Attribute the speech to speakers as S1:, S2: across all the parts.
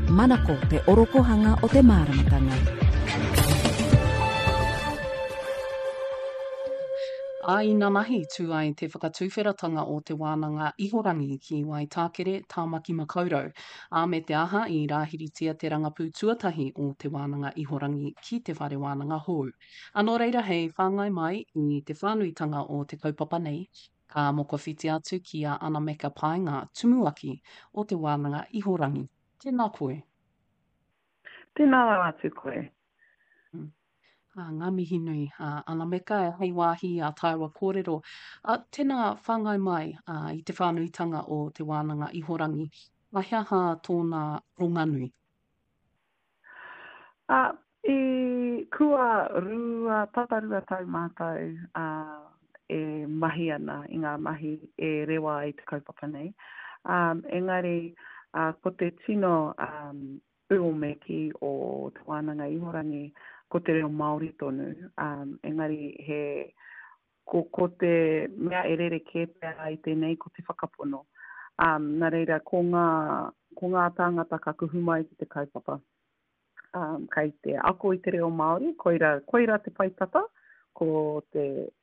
S1: Manako te orokohanga o te māramatanga.
S2: A ina nahi tū ai te whakatūwheratanga o te wānanga ihorangi ki wai tākere tāmaki makaurau. A me te aha i rāhiritia te rangapū tuatahi o te wānanga ihorangi ki te whare wānanga hou. Anō reira hei whāngai mai i te whānuitanga o te kaupapa nei, ka mokowhiti atu ki a Anameka Paenga tumuaki o te wānanga ihorangi. Tēnā koe.
S3: Tēnā atu koe.
S2: Ngā mihi nui, Anameka, hei wāhi a Taiwa kōrero. Tēnā whāngai mai i te whānuitanga o te wānanga ihorangi. Ahiaha tōna ronganui?
S3: Kua rua, tatarua tau mātou e mahi ana i ngā mahi e rewa i te kaupapa nei. Engari, ko te tino uomeki o te wānanga ihorangi, ko te reo Māori tonu. Engari, ko te mea e rere ke pēra i tēnei, ko te whakapono. Nā reira, ko ngā tāngata ka kuhu mai ki te kaupapa. Kai te ako i te reo Māori, koira te paitata, ko te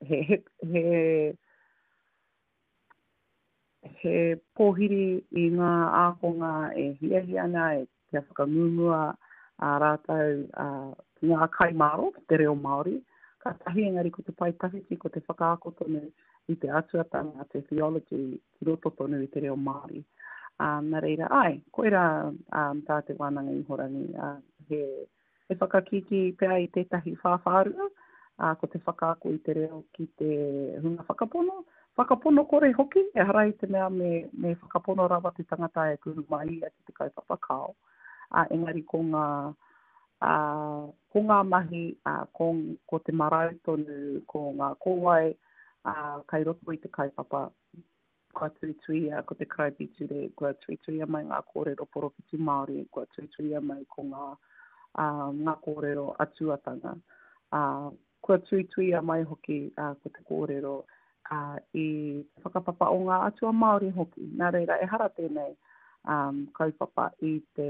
S3: he pōhiri i ngā ākonga e hiahiana, e te whakamumua rātau ngā kaimaro, te reo Māori. Ka tahi engari ko te paitawhiti, ko te whakaako tonu i te atuatanga, te theology, ki roto tonu i te reo Māori. Nā reira, koira tā te wānanga ihorangi. He whakakiki pēr i tētahi whāwhārua, ko te whakaako i te reo ki te hunga whakapono. Whakapono kore hoki, e harai te mea me whakapono rawa te tangata e kuhu mai a ki te kaupapa kao. Engari ko ngā mahi, ko te marau tonu, ko ngā kōwai, kai roto i te kaupapa, kua tuituia, ko te kraipiture, kua tuituia mai ngā kōrero porokiti Māori, kua tuituia mai ko ngā kōrero atuatanga. Kua tuituia mai hoki ko te kōrero i whakapapa o ngā atua Māori hoki. Nā reira, e hara tēnei kaupapa i te...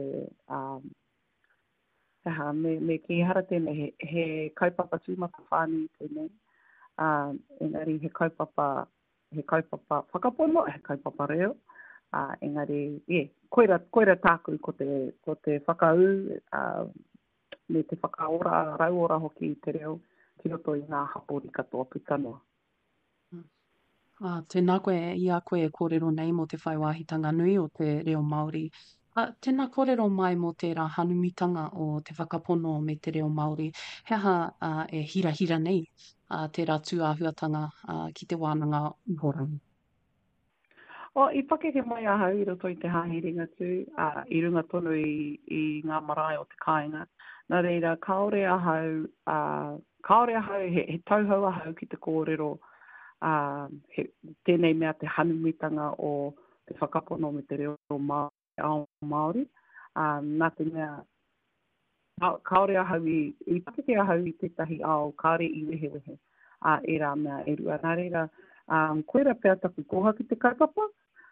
S3: me ki hara tēnei, he kaupapa tūmata whāni tēnei. Engari, he kaupapa whakapono, he kaupapa reo. Engari, koira tāku ko te whakau, me te whakaora, rauora hoki i te reo, ki roto i ngā hapori katoa pitanoa.
S2: Tēnā koe, ia koe e kōrero nei mo te whaiwāhitanga nui o te reo Māori. Tēnā kōrero mai mo tērā hanumitanga o te whakapono me te reo Māori. Heha e hira nei tērā tūāhuatanga ki te wānanga ihorangi.
S3: I pakeke mai ahau i roto i te hāhiringa tū, i runga tonu i ngā marae o te kāinga. Nā reira, kaore ahau, he tauhau ahau ki te kōrero, tēnei mea te hanumitanga o te whakapono me te reo Māori. Nā te mea, kaore ahau i pakeke ahau i tētahi ao, kāre i wehewehe, e rā mea e rua. Nā reira, koera pēr taku koha ki te kaupapa,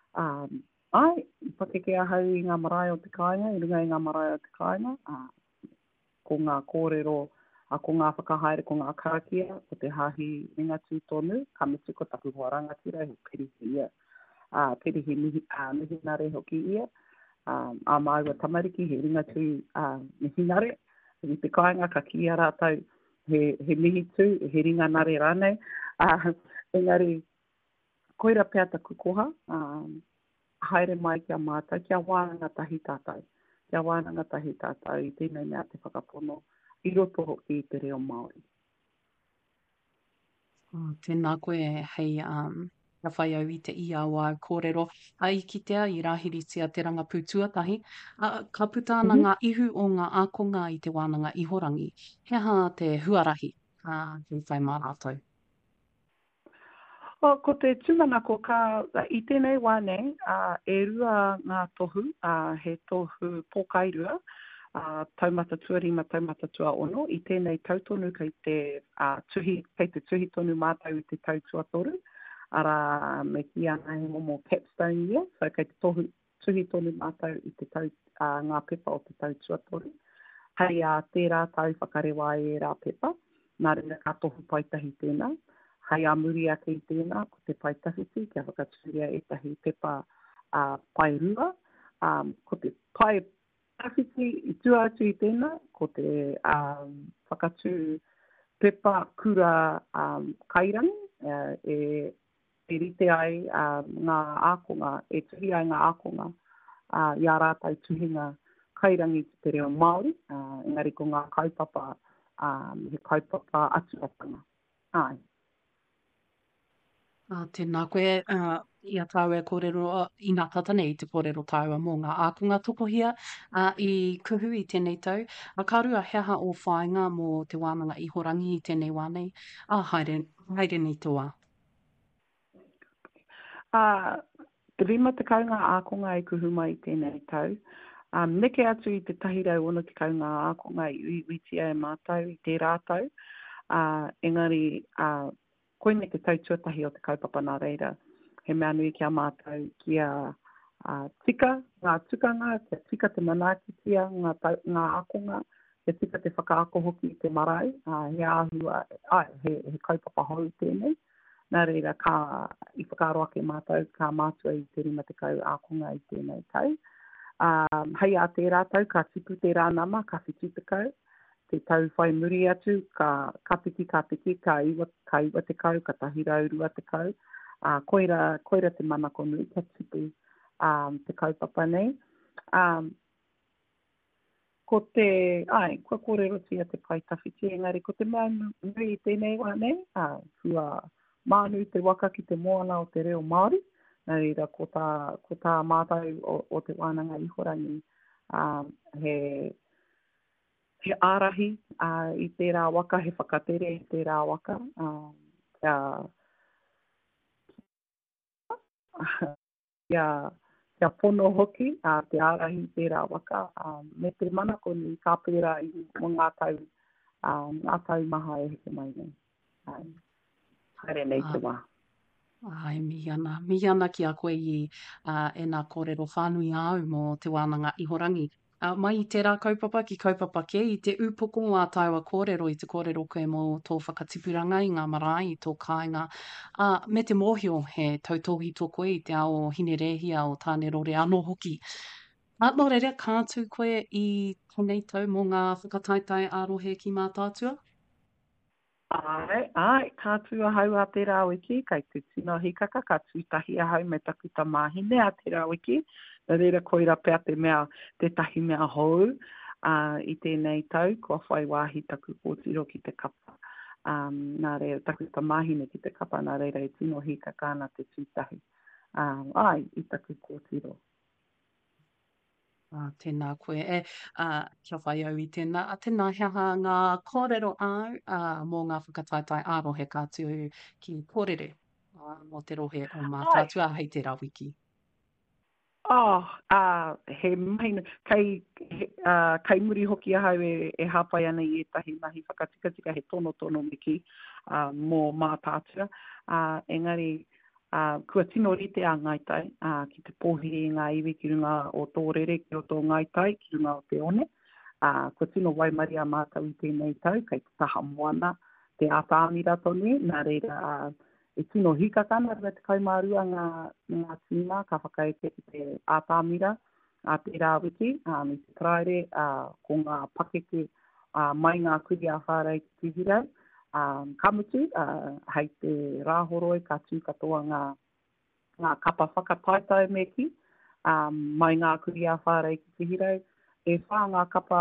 S3: i pakeke ahau i ngā marae o te kāinga, i runga i ngā marae o te kāinga, ko ngā kōrero, ko ngā whakahaere, ko ngā karakia, ko te hahi ringa tū tonu, ka mitu ko taku hoa rangatira, he perihi ia. Perihi mihi nare hoki ia. A māua tamariki, he ringa tū mihi nare. I te kāinga, ka kia rātau, he mihi tū, he ringa nare rānei. Engari, koira pēr taku koha, haere mai kia mātou, kia wānanga tahi tātou. Kia wānanga tahi tātou i tēnei mea te whakapono i roto hoki i te reo Māori.
S2: Tēnā koe hei ka whai au i te ia o au kōrero. I kitea i rāhiritia te rangapū tuatahi. Ka puta ana ngā ihu o ngā ākonga i te wānanga ihorangi. Heha te huarahi hei whai mā rātou.
S3: Ko te tūmanako i tēnei wānei, e rua ngā tohu, he tohu pōkairua, taumata tuarima, taumata tua ono, i tēnei tautonu kei te tuhi tonu mātau i te tautua toru, ara me ki ana he momo capstone ia, so kei te tuhi tonu mātou i te tau, ngā pepa o te tau tuatoru. Hei a tērā tau whakarewa e rā pepa, nā reira ka tohu paitahi tēnā. Hei a muri ake i tēnā, ko te paitawhiti, kia whakaturia e tahi pepa pai rua. Ko te pai tawhiti i tuatu i tēnā, ko te whakatū pepa kura kairangi, e rite ai ngā ākonga, e tuhi ai ngā ākonga i a rātai tuhinga kairangi ki te reo Māori, engari ko ngā kaupapa, he kaupapa atuatanga. Ai.
S2: Tēnā koe, ia tāua kōrero, i ngā tatane i te kōrero tāua mō ngā ākonga tokohia i kuhu i tēnei tau. Karua heha o whāinga mō te wānanga ihorangi i tēnei wānei. Haere ni toa.
S3: Te rima te kaunga ākonga e kuhu mai tēnei tau. Neke atu i te tahirau ono te kaunga ākonga i uitia e mātou i te rātau. Engari, koine te tau tuatahi o te kaupapa nā reira. He mea nui kia mātou kia tika ngā tukanga, kia tika te manakitia ngā ākonga, kia tika te whakaako hoki i te marae. He āhua, he kaupapa hou tēnei. Nā reira, i whakaro ake mātou, ka mātua i te rima te kau ākonga i tēnei tau. Hei a tērā tau, ka tipu tērā nama, ka whitu te kau. Te tau whai muri atu, ka piki, ka iwa te kau, ka tahirau rua te kau. Koira te manako nui, ka tipu te kaupapa nei. Ko kōrero tia te paitawhiti, engari, ko te mea nui i tēnei wānei, kua mānu te waka ki te moana o te reo Māori. Nā reira, ko tā mātou o te wānanga ihorangi, he ārahi i tērā waka, he whakatere i tērā waka. Kia pono hoki, te ārahi i tērā waka. Me te manako ni ka pērā i ngā tau maha e heke mai nei. Haere nei te wā.
S2: Ai, miana ki a koe i e nā kōrero whānui au mō te wānanga ihorangi. Mai i tērā kaupapa ki kaupapa ke, i te upoko a tāua kōrero i te kōrero koe mō tō whakatipuranga i ngā marae, i tō kāinga. Me te mōhio he tautohi tō koe i te ao hinerehia o tāne rore anō hoki. Nō reira, kātū koe i tēnei tau mō ngā whakataitai ārohe ki mā tātua?
S3: Ai, ka tua hau a tērā wiki, kai te tino hikaka, ka tūtahi a hau me takuta māhine a tērā wiki. Nā reira koira pēr te mea, te tahi mea hou i tēnei tau, kua whai wāhi taku kōtiro ki te kapa. Nā reira takuta māhine ki te kapa, nā reira e tino hikaka na te tūtahi. I taku kōtiro.
S2: Tēnā koe. Kia whai au i tēnā. Tēnā heha ngā kōrero au mō ngā whakataitai ārohe kātiu ki kōrere mō te rohe o mā tātua hei tērā wiki.
S3: He maina, kai muri hoki ahau e hāpai ana i etahi mahi whakatika he tono miki mō mā tātua. Engari, kua tino rite a ngaitai ki te pōhiri i ngā iwi ki runga o tōrere ki o tō ngaitai ki runga o te one. Kua tino waimari a mātau i tēnei tau, kai te taha moana, te ātāmira tonu, nā reira e tino hikakana rua te kaumārua ngā tīma, ka whakaete ki te ātāmira a tērā wiki, me te traere ko ngā pakeke mai ngā kuri a whārei ki tihirau. Kamutu, hei te rāhoroi ka tū katoa ngā kapa whakataitai meki, mai ngā kuri a whārei ki tihirau. E whā ngā kapa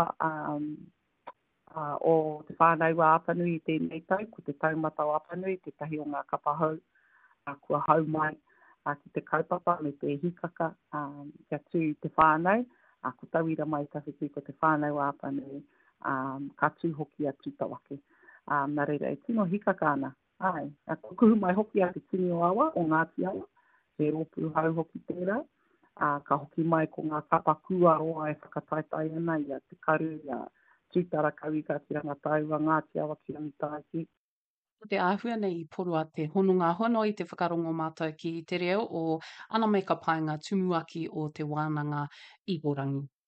S3: o te whānau a apanui i tēnei tau, ko te taumata o apanui, te tahi o ngā kapa hau, kua hau mai ki te kaupapa me te hikaka kia tū te whānau, ko tauira mai tawhiti ko te whānau a apanui, ka tū hoki a tūtawake. Nā reira e tino hikaka ana. Kuhu mai hoki a te tini o awa, o Ngāti Awa, he rōpū hau hoki tērā. Ka hoki mai ko ngā kapa kua roa e whakataitai ana i a te karu, i a tūtara kawi ka tiranga taua Ngāti Awa ki rangitāki.
S2: Te āhua nei I poru a te hononga hono I te whakarongo mātou ki te reo o ana mai ka paenga tumuaki o te wānanga ihorangi.